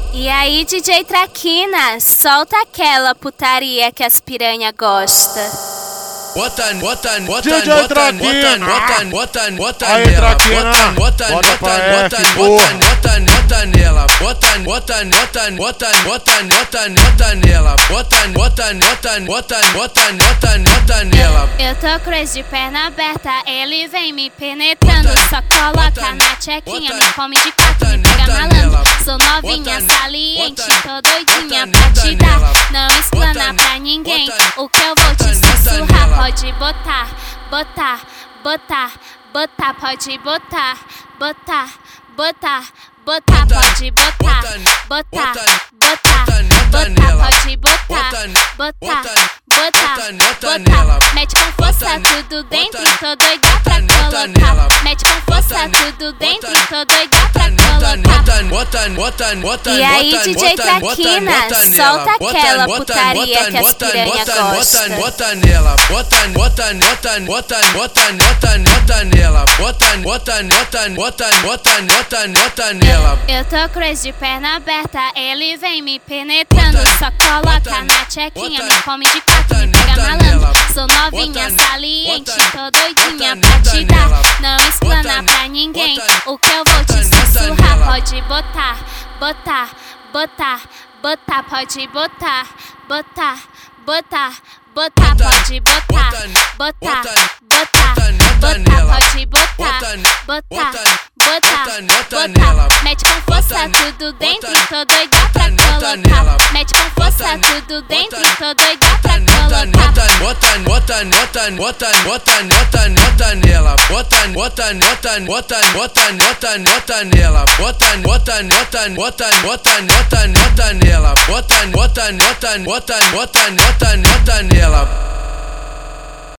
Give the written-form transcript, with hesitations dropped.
E aí, DJ Traquina, solta aquela putaria que as piranha gosta. Bota Aí, nela, Traquina, bota nela, bota nela. Eu tô crazy de perna aberta, ele vem me penetrando. Só coloca na tchequinha, me come de quatro, me pega malandro. Sou novinha, saliente, tô doidinha pra te dar. Não explana pra ninguém o que eu vou te sussurrar. Pode botar, botar, botar, botar, pode botar, botar, botar, botar, pode botar, botar, botar, botar, pode botar, botar, botar, botar. Mete com força tudo dentro, tô doida pra colocar. Mete com força tudo dentro, tô doida pra colocar. E aí, DJ Traquina, solta aquela putaria que as piranha gosta. Bota nela, bota nela. Eu tô crazy de perna aberta, ele vem me penetrando. Só coloca na tchequinha, me come de quatro, me pega malandro. Sou novinha, saliente, tô doidinha pra te dar. Não explana pra ninguém o que eu vou te sussurrar. Pode botar, botar, botar, botar, pode botar, botar, botar, botar, pode botar, botar, botar, botar, pode botar, botar, botar, botar. Mete com força tudo dentro, tô doida pra colocar. Mete com força tudo dentro, tô doida pra colocar. Bota nela, bota nela, bota nela, bota nela.